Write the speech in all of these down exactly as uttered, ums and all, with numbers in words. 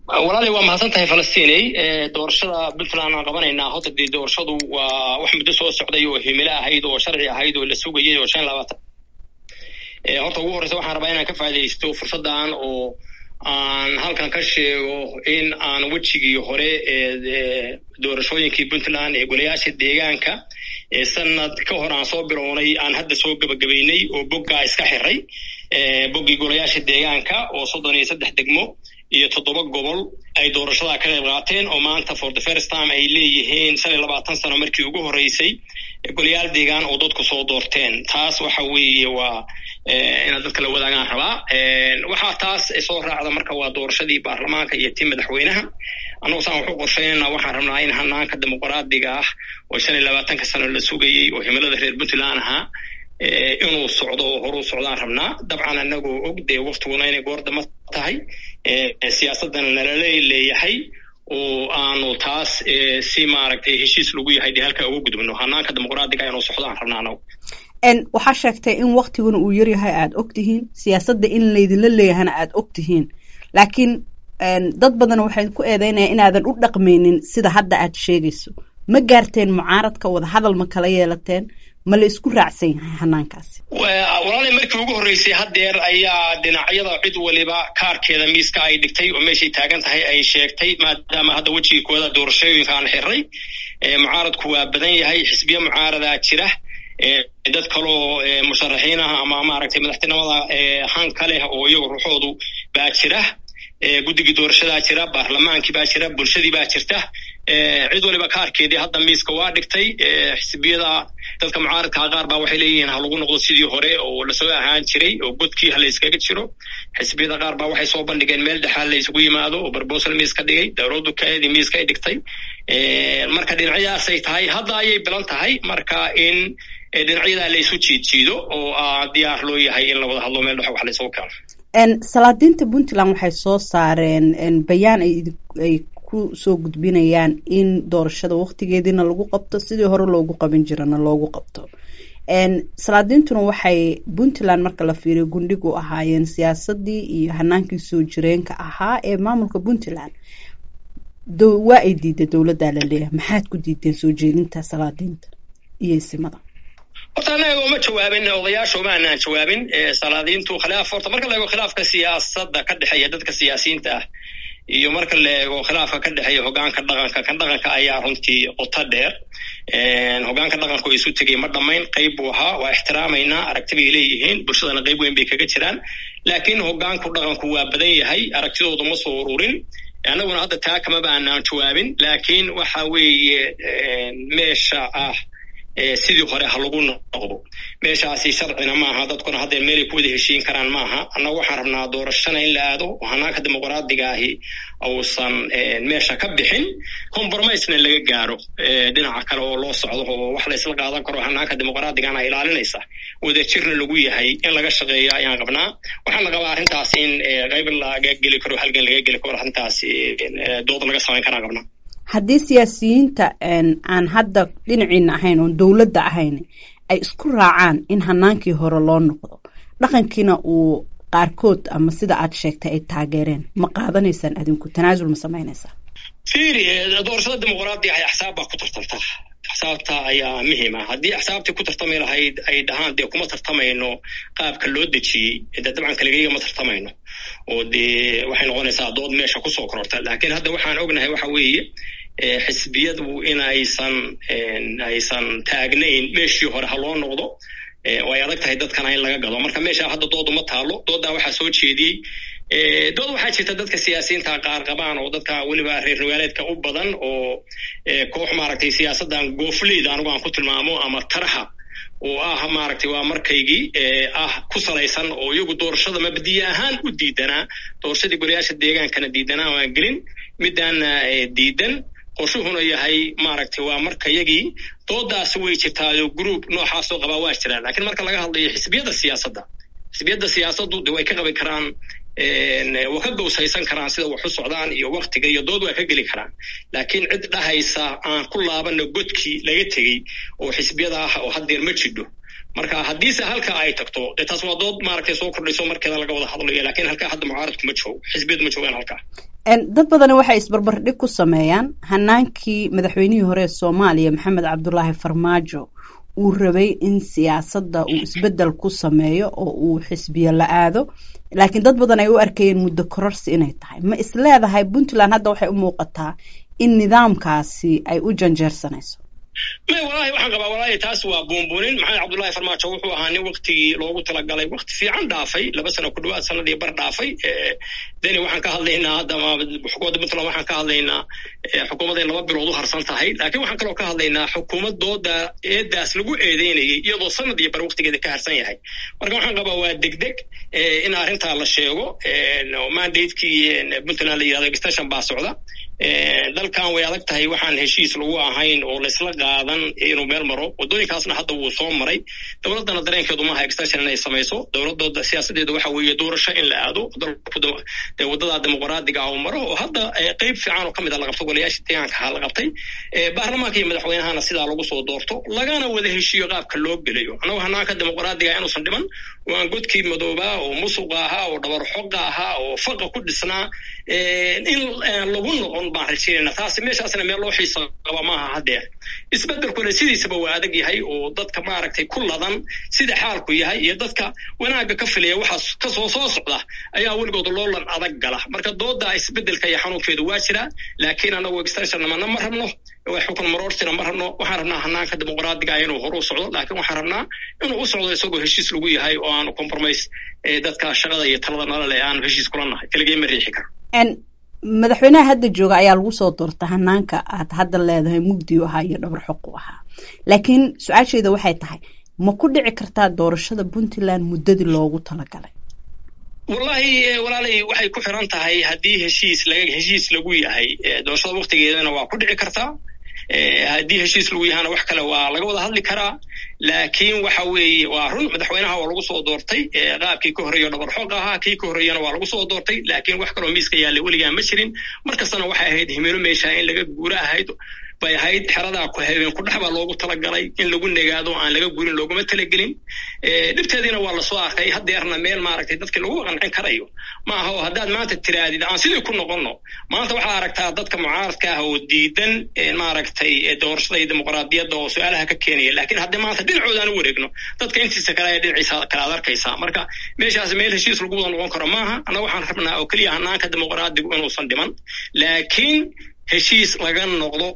walaalay waa mahadsantahay Falastiinay doorashada Puntland aan qabanaynaa hota doorashadu waa wax muddo soo socday oo himilo ahayd oo sharci ahayd oo la sugayay oo shan iyo labaatan ee horta ugu horeysa waxaan rabaa inaan ka faa'iideysto fursadan oo aan halkan ka sheego in aan wajigii hore ee doorashooyinkii Puntland ee golayaasha deegaanka ee sanad ka hor aan soo bilownay aan hadda soo gabagabeynay oo bogga iska xiray ee boggi golayaasha deegaanka oo soddon iyo saddex degmo iyo toddoba gobol ay doorashada ka qayb qaateen oo maanta for the first time ay leeyihiin shan iyo labaatan sano markii ugu horeysay golayaal deegaan oo dadku soo doorteen taas waxa weeye waa in dadka la wadaagaan rabaa waxa taas soo raacda marka waa doorashadii baarlamaanka iyo tii madaxweynaha anoo saan wuxuu qorsheynaa waxaan rabnaa in hanaanka dimuqraadiga ah oo shan iyo labaatan sano la sugayay oo himilada reer Puntland ahaa inuu socdo oo horu socdaan rabnaa dabcan anagoo og dee waqtiguna inay goordama tahay siyaasadana nala leeyahay oo aanu taas si maaragtay heshiis lagu yahay halka ugu gudubno hanaanka dimuqraadiga inuu socdaan rabnaa anagu en waxa sheegtay in waqtiguna uu yar yahay aad ogtihiin siyaasadda in leedin leeyahana aad ogtihiin laakiin dad badan waxay ku eedeynayaan inaadan u dhaqmeynin sida hadda aad sheegayso ma gaarteen mucaaradka wada hadal ma kala yeelateen ma la isku raacsan yahay hanaankaasi walaalay markii ugu horeysay hadeer ayaa dhinacyada cid waliba kaarkeeda miiska ay dhigtay oo meeshay taagan tahay ay sheegtay maadaama hadda wajigii kooda doorashooyinka aan xiray mucaaradku waa badan yahay xisbiya mucaarada jira dad kaloo musharaxiin ah ama maaragtay madaxtinimada han kale oo iyagu ruuxoodu baa jira guddigii doorashada jira baarlamaankii baa jira bulshadii baa jirta cid waliba kaarkeedii hadda miiska waa dhigtay xisbiyada dadka mucaaradka qaar baa waxay leeyihiin ha lagu noqdo sidii hore oo la soo ahaan jiray oo godkii ha la iskaga jiro xisbiyada qaar baa waxay soo bandhigeen meel dhaxal la isugu yimaado oo proposal miiska dhigay dawladdu kaadi miiska ay dhigtay marka dhinacyadaas ay tahay hadda ayay bilan tahay marka in dhinacyada la isu jiijiido oo diyaar loo yahay in la wada hadlo meel wax la isugu keeno en salaadiinta Puntland waxay soo saareen en bayaan ay ay ku soo gudbinayaan in doorashada waqtigeedina lagu qabto sidii hore loogu qaban jirana loogu qabto en salaadiintuna waxay Puntland marka la fiiriyo gundhigu ahaayeen siyaasadii iyo hanaankii soo jireenka ahaa ee maamulka Puntland waa ay diiday dawladda la leeyahay maxaad ku diideen soo jeedinta salaadiinta iyo simada horta anaga uma jawaabin odayaashu ma aanan jawaabin salaadiintu khilaaf horta marka la eego khilaafka siyaasadda ka dhaxeeya dadka siyaasiyiinta ah iyo marka la eego khilaafka ka dhaxeeya hoggaanka dhaqanka kan dhaqanka ayaa runtii qoto dheer hoggaanka dhaqanku isu tagay ma dhamayn qayb buu ahaa waa ixtiraamayna aragti bay leeyihiin bulshadana qayb weyn bay kaga jiraan laakiin hoggaanku dhaqanku waa badan yahay aragtidoodu ma soo ururin anaguna hadda taa kama baanaan jawaabin laakiin waxa weeye meesha ah sidii hore ha lagu noqdo meeshaasi sharcina maaha dadkuna hadda meel ay ku wada heshiin karaan maaha annagu waxaan rabnaa doorashada in la aado oo hanaanka dimuqraadiga ahi uusan meesha ka bixin compromise-na laga gaaro dhinaca kale oo loo socdo oo wax la isla qaadan karo hanaanka dimuqraadigana ilaalinaysa wada jirna lagu yahay in laga shaqeeyo ayaan qabnaa waxaan qabaa arrintaas in qayb laga geli karo halgan laga geli karo arrintaas dood laga samayn karaan qabnaa haddii siyaasiyiinta aan hadda dhinaciina ahayn oo dawladda ahayn ay isku raacaan in hanaankii hore loo noqdo dhaqankiina uu qaarkood ama sida aad sheegtay ay taageereen ma qaadanaysaan adinku tanaasul ma samaynaysaa fiiri doorashada dimuqraadiga ay axsaab baa ku tartamtaa axsaabta ayaa muhiim ah haddii axsaabtii ku tartami lahayd ay dhahaan dee kuma tartamayno qaabka loo dejiyey dee dabcan kaligayga ma tartamayno oo dee waxay noqonaysaa dood meesha kusoo kororta laakiin hadda waxaan ognahay waxa weeye xisbiyadu in aysan aysan taagnayn meeshii hore ha loo noqdo way adag tahay dadkana in laga gado marka meesha hadda dood uma taalo dooddaa waxaa soo jeediyey dood waxaa jirta dadka siyaasiyiinta qaar qabaan oo dadka weliba reer magaaleedka u badan oo koox maaragtay siyaasaddan goofleyda anigu aan ku tilmaamo ama taraha oo ah maaragtay waa markaygii ah ku salaysan oo iyagu doorashada mabdiye ahaan u diidanaa doorashadii golayaasha deegaankana diidanaa waan gelin midaana diidan qorshuhuna yahay maaragtay waa markayagii doodaas way jirtaayo group noocaasoo qabaa waa jiraan laakiin marka laga hadlayo xisbiyada siyaasadda xisbiyada siyaasaddu de way ka qaban karaan waa ka gowsaysan karaan sida wax u socdaan iyo waqtiga iyo dood waa ka geli karaan laakiin cid dhahaysa aan ku laabano godkii laga tegey oo xisbiyada ah oo haddeer ma jidho marka haddiise halka ay tagto dee taas waa dood maaragtay soo kordhayso markeeda laga wada hadlayo laakiin halkaa hadda mucaaradku ma joogo xisbiyadu ma joogaan halkaa dad badani waxay isbarbardhig ku sameeyaan hanaankii madaxweynihii hore ee soomaaliya maxamed cabdulaahi farmaajo uu rabay in siyaasadda uu isbeddel ku sameeyo oo uu xisbiya la aado laakiin dad badan ay u arkayeen muddo kororsi inay tahay ma isleedahay puntland hadda waxay u muuqataa in nidaamkaasi ay u janjeersanayso ما والله waxaan qabaa walaahi taas waa boonboonin maxamed cabdullaahi farmaajo wuxuu ahaa nin waqtigii loogu talagalay waqti fiican dhaafay laba sano ku dhawaad sanadii bar dhaafay deni waxaan ka hadlaynaa hadda xukuumadda puntland waxaan ka hadlaynaa xukuumadday laba bilood u harsan tahay laakiin waxaan kaloo ka hadlaynaa xukuumadooda eedaas lagu eedeynayay iyadoo sanad iyo bar waqtigeeda ka harsan yahay marka waxaan qabaa waa degdeg in arrintaa la sheego mandatekii puntland la yidhahdo extension baa socda dalkan way adag tahay waxaan heshiis lagu ahayn oo laysla qaadan inuu meel maro wadooyinkaasna hadda wuu soo maray dowladdana dareenkeedu maaha extension inay samayso dowladooda siyaasadeedu waxa weeye doorasho in la aado wadada dimuqraadiga ah oo maro oo hadda qeyb fiican oo ka mid a la qabto golayaasha deegaanka ha la qabtay baarlamaanka iyo madaxweynahana sidaa lagu soo doorto lagana wada heshiiyo qaabka loo gelayo annagu hanaanka dimuqraadiga inuusan dhiman waan godkii madoobaa oo musuqa ahaa oo dhabar xoqa ahaa oo faqa ku dhisnaa in lagu noqon baan rajaynayna taasi meeshaasna meel loo xiisa qaba maaha haddeer isbeddelkuna sidiisaba waa adag yahay oo dadka maaragtay ku ladan sida xaalku yahay iyo dadka wanaagga ka filaya waxaas ka soo soo socda ayaa weligooda loolan adag gala marka dooda isbeddelka iyo xanuunkeedu waa jiraa laakiin anagu extensionna mana ma rabno xukun maroorsina ma rabno waxaan rabnaa hanaanka dimuqraadiga inuu hore u socdo laakiin waxaan rabnaa inuu u socdo isagoo heshiis lagu yahay oo aanu compromise dadka shaqada iyo talada nala leh aanu heshiis kula nahay keligeen ma riixi karo madaxweynaha hadda jooga ayaa lagu soo doorta hanaanka aad hadda leedahay mugdi u ahaa iyo dhabar xoq u ahaa laakiin su-aasheeda waxay tahay ma ku dhici kartaa doorashada puntland muddadii loogu talagalay wallahi walaalay waxay ku xiran tahay haddii heshiis laga heshiis lagu yahay doorashada waqtigeedana waa ku dhici kartaa haddii heshiis lagu yahana wax kale waa laga wada hadli karaa laakiin waxa weeye waa run madaxweynaha waa lagu soo doortay qaabkii ka horreeyo dhabar xoog ahaa kii ka horreeyana waa lagu soo doortay laakiin wax kaloo miiska yaallay weligaa ma jirin markastana waxay ahayd himilo meesha in laga guura ahayd bay ahayd xeradaa ku habeen ku dhex baa loogu talagalay in lagu negaado aan laga guurin looguma talagelin dhibteediina waa lasoo arkay haddeerna meel maaragtay dadkii lagu qancin karayo ma aha oo haddaad maanta tiraadid aan sidii ku noqonno maanta waxaad aragtaa dadka mucaaradka ah oo diidan maaragtay doorashada iyo dimuqraadiyadda oo su-aalaha ka keenaya laakiin haddii maanta dhinacooda aan u wareegno dadka intiisa kale ee dhinaciisa kale aad arkaysaa marka meeshaas meel heshiis lagu wada noqon karo maaha annaga waxaan rabnaa oo keliya hanaanka dimuqraadigu inuusan dhiman laakiin heshiis laga noqdo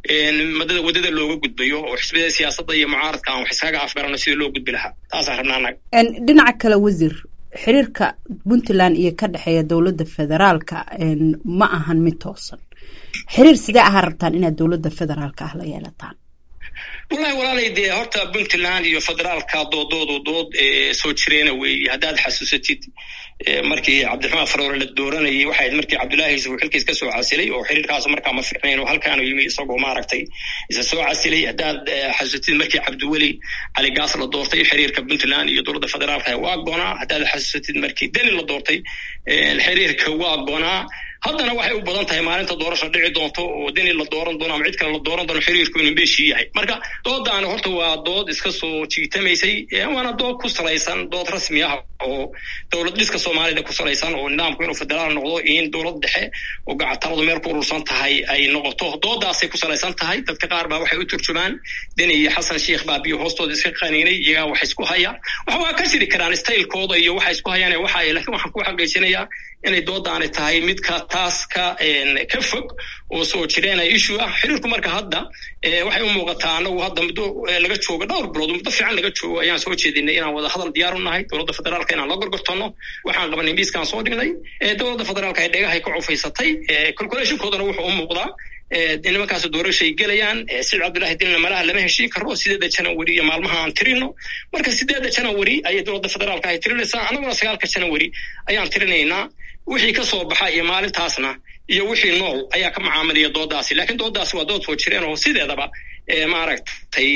madada wadada looga gudbayo oo xisbiyada siyaasadda iyo mucaaradka aan wax iskaga afgarano sidii loo gudbi lahaa taasaan rabnaa annaga dhinaca kale wasiir xiriirka puntland iyo ka dhexeeya dowladda federaalka ma ahan mid toosan xiriir sidee ahaa rabtaan inaad dowladda federaalka ah la yeelataan wallahi walaalay dee horta puntland iyo federaalka doodoodu dood soo jireena weeye haddaad xasuusatid markii cabdiraxmaan faroore la dooranayay waxay ahayd markii cabdullaahi uu xilkiis ka soo casilay oo xiriirkaas markaa ma fiicnayn oo halkaanu yimi isagoo maaragtay isa soo casilay haddaad xasuusatid markii cabdiweli cali gaas la doortay xiriirka puntland iyo dowladda federaalka waa goonaa haddaad xasuusatid markii deni la doortay xiriirka waa goonaa haddana waxay u badan tahay maalinta doorasho dhici doonto oo deni la dooran doono ama cid kale la dooran doono xiriirku inuu beeshii yahay marka doodaani horta waa dood iska soo jiitamaysay waana dood ku salaysan dood rasmi ah oo dowlad dhiska soomaalida ku salaysan oo nidaamku inuu federaal noqdo in dowlad dhexe oo gacataladu meel ku urursan tahay ay noqoto doodaasay ku salaysan tahay dadka qaar baa waxay u turjumaan deni iyo xasan sheekh baa biyo hoostooda iska qaniinay iyagaa wax isku haya waxa waa ka shiri karaan staylkooda iyo waxa isku hayaan waxa ay laakiin waxaan ku xaqiijinayaa inay doodaani tahay midka taas ka ka fog oo soo jireen ay issue ah xiriirku marka hadda waxay u muuqataa anagu hadda muddo laga joogo dhowr bilood muddo fiican laga joogo ayaan soo jeedinay inaan wada hadal diyaar u nahay dowladda federaalka inaan la gorgortanno waxaan qabanay miiskaan soo dhignay dowladda federaalka ay dhegahay ka cufaysatay calculationkoodana wuxuu u muuqdaa nimankaas doorashay gelayaan sicid cabdullaahi dilna malaha lama heshiin karo sideeda janawari iyo maalmaha aan tirino marka sideeda janawari ayay dowladda federaalka ay tirinaysaa anaguna sagaalka janawari ayaan tirinaynaa wixii ka soo baxa iyo maalintaasna iyo wixii nool ayaa ka macaamilaya doodaasi laakiin doodaasi waa dood soo jireen oo sideedaba maaragtay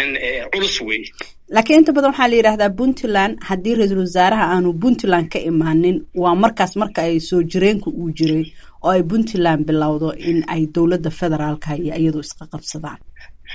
culus weeye laakiin inta badan waxaa la yidhaahdaa puntland haddii ra-iisul wasaaraha aanu puntland ka imaanin waa markaas marka ay soo jireenku uu jiray oo ay puntland bilowdo in ay dowladda federaalka iyo iyadu iska qabsadaan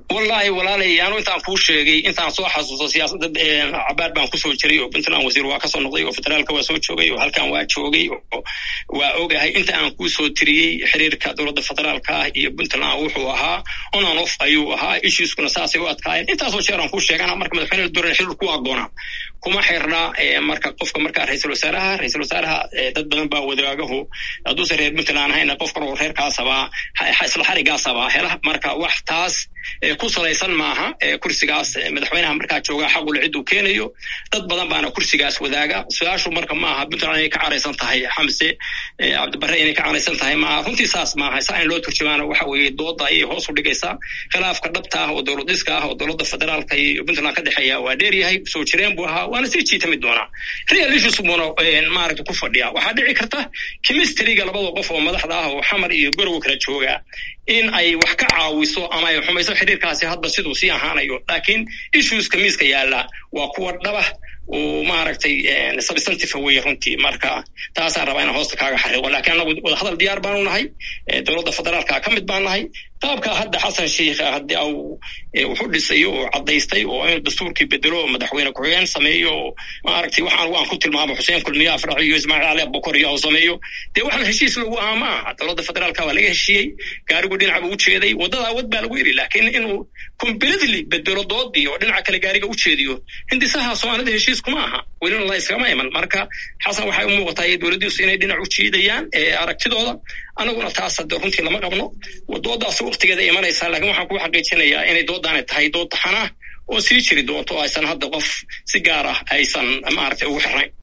والله walaalay aanu intaan ku sheegay intaan soo xasuusto siyaasadda cabaar baan ku soo jiray oo Puntland wasiir waa ka soo noqday oo federaalka waa soo joogay oo halkan waa joogay oo waa ogahay inta aan ku soo tiriyay xiriirka dowladda federaalka iyo Puntland wuxuu ahaa on and off ayuu ahaa issues kuna saasay u adkaayeen intaas oo jeer aan ku sheegana marka madaxweynaha dowladda xiriir ku aqoona kuma xirna marka qofka marka ra'iisul wasaaraha ra'iisul wasaaraha dad badan baa wadaagahu haduu sareer Puntland hayna qofka oo reerkaasaba isla xarigaasaba hela marka wax taas ku salaysan maaha kursigaas madaxweynaha marka jooga xaq u lacid uu keenayo dad badan baana kursigaas wadaaga su'aashu marka maaha Puntland ay ka careysan tahay Xamse Cabdi Barre inay ka careysan tahay ma runtii saas maaha saan loo turjumaano waxa weeye dooda ay hoos u dhigaysaa khilaafka dhabta ah oo dowladiska ah oo dowladda federaalka iyo Puntland ka dhaxeeya waa dheer yahay soo jireen buu ahaa waana sii jiitami doonaa real issues mono maaragta ku fadhiya waxa dhici karta chemistry-ga labada qof oo madaxda ah oo Xamar iyo Garowe kala jooga in ay wax ka caawiso ama ay xumayso xiriirkaasi hadda sidoo si ahaanayo laakiin issues ka miiska yaala waa kuwa dhaba oo maaragtay substantive way runtii marka taas aan rabaa in hoosta kaaga xariiqo laakiin anagu wada hadal diyaar baan u nahay dowladda federaalka ka mid baan nahay qaabka hadda Xasan Sheikh hadii uu wuxuu dhisay oo cadaystay oo in dastuurkii bedelo madaxweyne ku xigeen sameeyo maaragtay waxaan waan ku tilmaamay Xuseen Kulmiye Afrax iyo Ismaaciil Ali Abubakar iyo sameeyo de waxaan heshiis lagu aama dowladda federaalka waa laga heshiiyay gaarigu dhinaca u jeeday wadada wad baa lagu yiri laakiin inuu completely bedelo doodii oo dhinaca kale gaariga u jeediyo hindisaha Soomaalida heshiis kuma aha weliba la iskama iman marka Xasan waxay u muuqatay dowladdiisu inay dhinac u jeedayaan aragtidooda anaguna taas hadda runtii lama qabno wadoodaas waqtigeeda imanaysa laakiin waxaan ku xaqiijinayaa inay doodaan tahay dood taxana oo sii jiri doonto aysan hadda qof si gaar ah aysan maaragtay ugu xirnayn